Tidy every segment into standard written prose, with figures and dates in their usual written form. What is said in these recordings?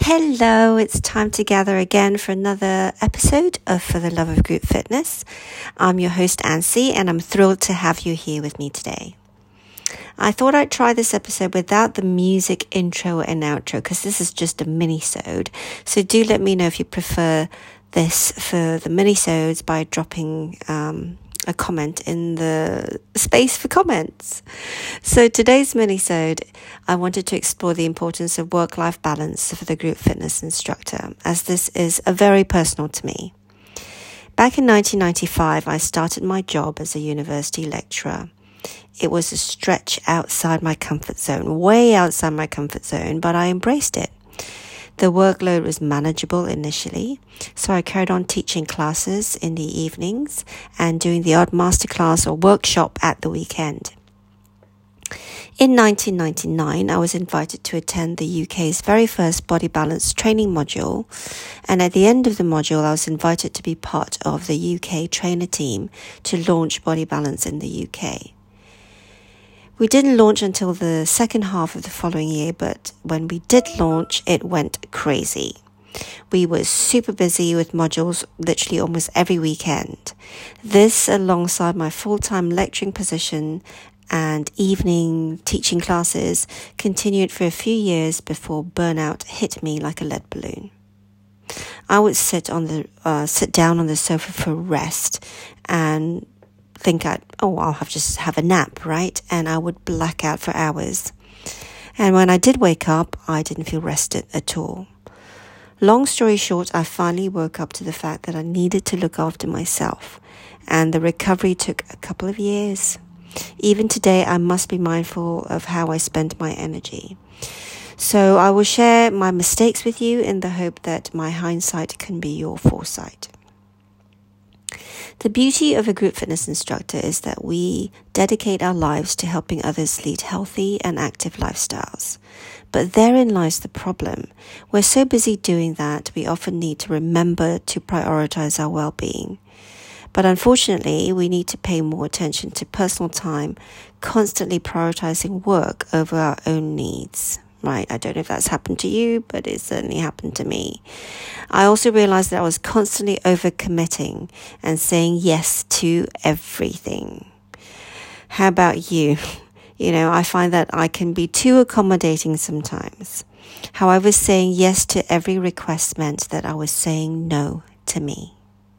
Hello, it's time to gather again for another episode of For the Love of Group Fitness. I'm your host, Ansi, and I'm thrilled to have you here with me today. I thought I'd try this episode without the music intro and outro because this is just a mini-sode. So do let me know if you prefer this for the mini-sodes by dropping a comment in the space for comments. So today's mini-sode, I wanted to explore the importance of work-life balance for the group fitness instructor, as this is very personal to me. Back in 1995, I started my job as a university lecturer. It was a stretch outside my comfort zone, way outside my comfort zone, but I embraced it. The workload was manageable initially, so I carried on teaching classes in the evenings and doing the odd masterclass or workshop at the weekend. In 1999, I was invited to attend the UK's very first body balance training module, and at the end of the module, I was invited to be part of the UK trainer team to launch body balance in the UK. We didn't launch until the second half of the following year, but when we did launch, it went crazy. We were super busy with modules literally almost every weekend. This, alongside my full-time lecturing position and evening teaching classes, continued for a few years before burnout hit me like a lead balloon. I would sit down on the sofa for rest and think I'll just have a nap, right? And I would black out for hours. And when I did wake up, I didn't feel rested at all. Long story short, I finally woke up to the fact that I needed to look after myself. And the recovery took a couple of years. Even today, I must be mindful of how I spend my energy. So I will share my mistakes with you in the hope that my hindsight can be your foresight. The beauty of a group fitness instructor is that we dedicate our lives to helping others lead healthy and active lifestyles. But therein lies the problem. We're so busy doing that, we often need to remember to prioritize our well-being. But unfortunately, we need to pay more attention to personal time, constantly prioritizing work over our own needs. Right, I don't know if that's happened to you, but it certainly happened to me. I also realized that I was constantly overcommitting and saying yes to everything. How about you? I find that I can be too accommodating sometimes. However, saying yes to every request meant that I was saying no to me.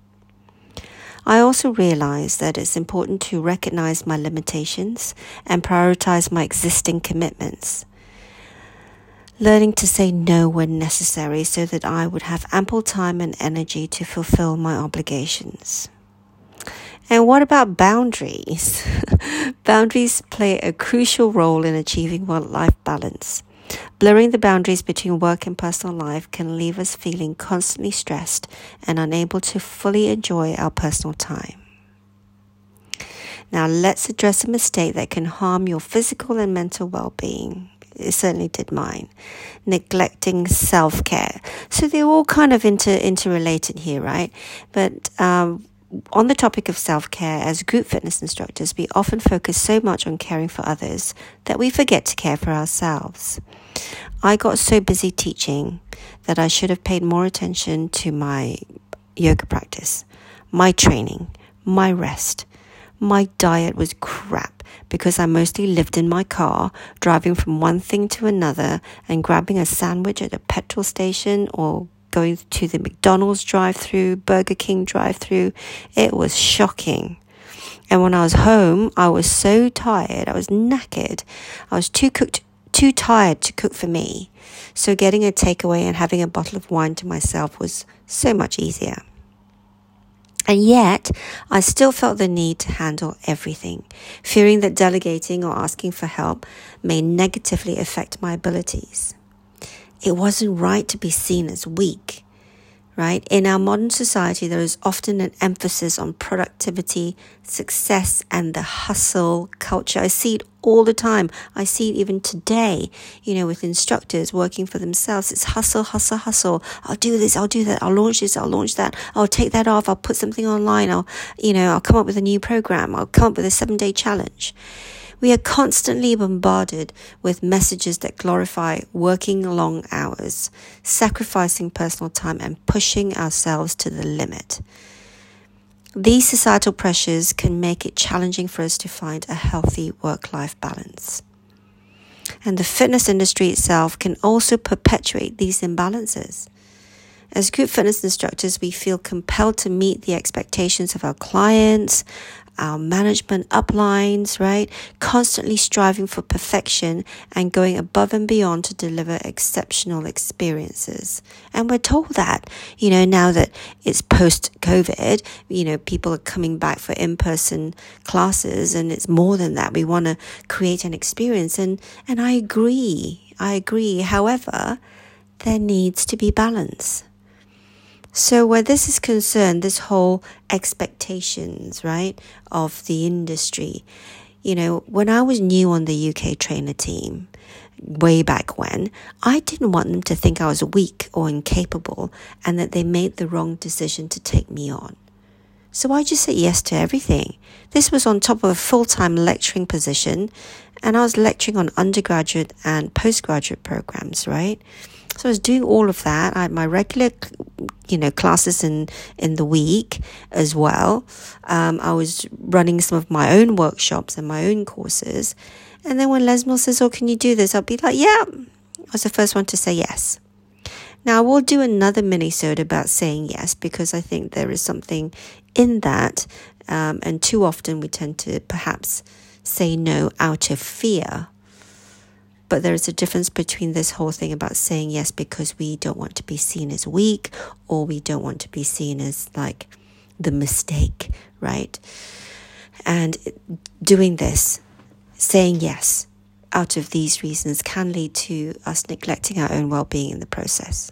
I also realized that it's important to recognize my limitations and prioritize my existing commitments. Learning to say no when necessary so that I would have ample time and energy to fulfill my obligations. And what about boundaries? Boundaries play a crucial role in achieving work-life balance. Blurring the boundaries between work and personal life can leave us feeling constantly stressed and unable to fully enjoy our personal time. Now let's address a mistake that can harm your physical and mental well-being. It certainly did mine. Neglecting self-care. So they're all kind of interrelated here, right? But on the topic of self-care, as group fitness instructors, we often focus so much on caring for others that we forget to care for ourselves. I got so busy teaching that I should have paid more attention to my yoga practice, my training, my rest. My diet was crap because I mostly lived in my car, driving from one thing to another and grabbing a sandwich at a petrol station or going to the McDonald's drive-thru, Burger King drive-thru. It was shocking. And when I was home, I was so tired. I was knackered. I was too tired to cook for me. So getting a takeaway and having a bottle of wine to myself was so much easier. And yet, I still felt the need to handle everything, fearing that delegating or asking for help may negatively affect my abilities. It wasn't right to be seen as weak, right? In our modern society, there is often an emphasis on productivity, success, and the hustle culture. I see it all the time. I see it even today, with instructors working for themselves. It's hustle, hustle, hustle. I'll do this, I'll do that. I'll launch this, I'll launch that. I'll take that off. I'll put something online. I'll come up with a new program. I'll come up with a 7-day challenge. We are constantly bombarded with messages that glorify working long hours, sacrificing personal time, and pushing ourselves to the limit. These societal pressures can make it challenging for us to find a healthy work-life balance. And the fitness industry itself can also perpetuate these imbalances. As group fitness instructors, we feel compelled to meet the expectations of our clients, our management uplines, right? Constantly striving for perfection and going above and beyond to deliver exceptional experiences. And we're told that, now that it's post-COVID, people are coming back for in-person classes, and it's more than that. We want to create an experience. And I agree. However, there needs to be balance. So where this is concerned, this whole expectations, right, of the industry, when I was new on the UK trainer team, way back when, I didn't want them to think I was weak or incapable and that they made the wrong decision to take me on. So I just said yes to everything. This was on top of a full-time lecturing position, and I was lecturing on undergraduate and postgraduate programs, right? So I was doing all of that. I had my regular, classes in the week as well. I was running some of my own workshops and my own courses. And then when Lesmil says, "Oh, can you do this?" I'll be like, "Yeah." I was the first one to say yes. Now, I will do another mini-sode about saying yes, because I think there is something in that. And too often we tend to perhaps say no out of fear. But there is a difference between this whole thing about saying yes because we don't want to be seen as weak, or we don't want to be seen as like the mistake, right? And doing this, saying yes out of these reasons, can lead to us neglecting our own well-being in the process.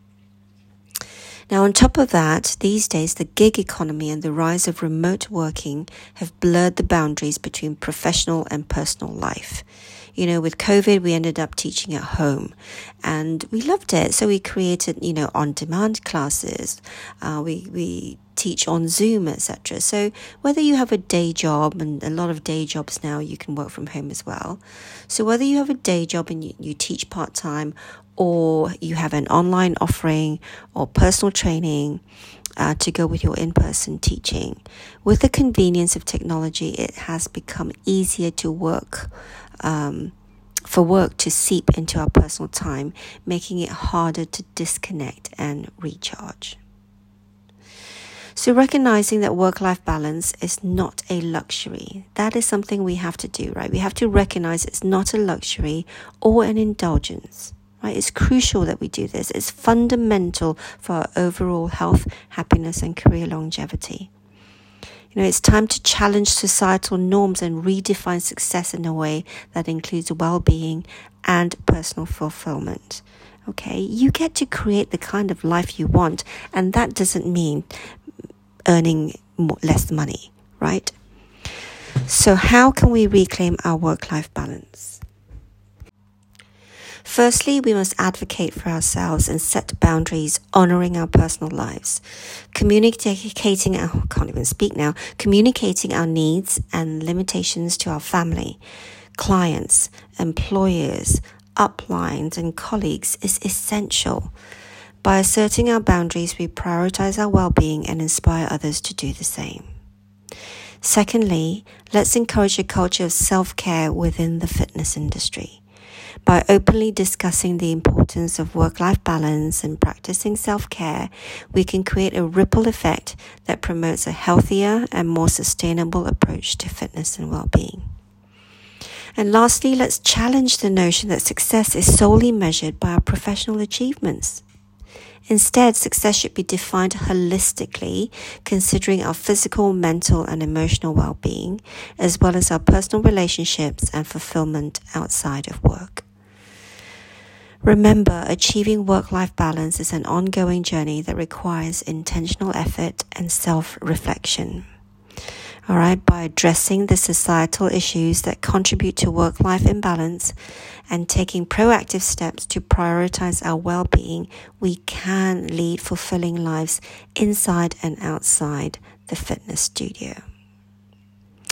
Now, on top of that, these days, the gig economy and the rise of remote working have blurred the boundaries between professional and personal life. With COVID, we ended up teaching at home, and we loved it. So we created, on-demand classes. We teach on Zoom, etc. So whether you have a day job, and a lot of day jobs now, you can work from home as well. So whether you have a day job and you teach part-time, or you have an online offering or personal training to go with your in-person teaching, with the convenience of technology, it has become easier to work for work to seep into our personal time, making it harder to disconnect and recharge. So recognizing that work-life balance is not a luxury, that is something we have to do, right? We have to recognize it's not a luxury or an indulgence, right? It's crucial that we do this. It's fundamental for our overall health, happiness, and career longevity. It's time to challenge societal norms and redefine success in a way that includes well-being and personal fulfillment. Okay, you get to create the kind of life you want, and that doesn't mean earning less money, right? So how can we reclaim our work-life balance? Firstly, we must advocate for ourselves and set boundaries, honoring our personal lives. Communicating our needs and limitations to our family, clients, employers, uplines, and colleagues is essential. By asserting our boundaries, we prioritize our well-being and inspire others to do the same. Secondly, let's encourage a culture of self-care within the fitness industry. By openly discussing the importance of work-life balance and practicing self-care, we can create a ripple effect that promotes a healthier and more sustainable approach to fitness and well-being. And lastly, let's challenge the notion that success is solely measured by our professional achievements. Instead, success should be defined holistically, considering our physical, mental, and emotional well-being, as well as our personal relationships and fulfillment outside of work. Remember, achieving work-life balance is an ongoing journey that requires intentional effort and self-reflection. All right, by addressing the societal issues that contribute to work-life imbalance and taking proactive steps to prioritize our well-being, we can lead fulfilling lives inside and outside the fitness studio.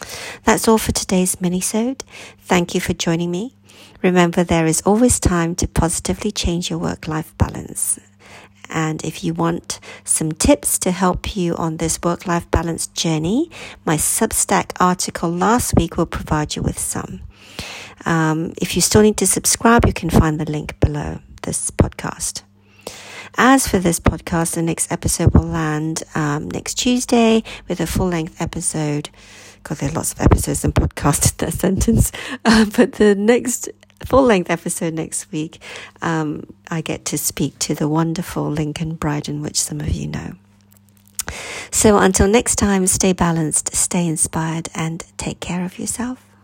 That's all for today's mini-sode. Thank you for joining me. Remember, there is always time to positively change your work-life balance. And if you want some tips to help you on this work-life balance journey, my Substack article last week will provide you with some. If you still need to subscribe, you can find the link below this podcast. As for this podcast, the next episode will land next Tuesday with a full-length episode. God, there are lots of episodes and podcasts in that sentence. But the next full-length episode next week, I get to speak to the wonderful Lincoln Bryden, which some of you know. So until next time, stay balanced, stay inspired, and take care of yourself.